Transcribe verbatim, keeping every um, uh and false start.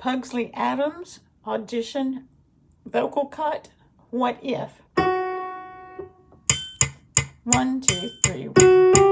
Pugsley Addams audition vocal cut, What If? One, two, three.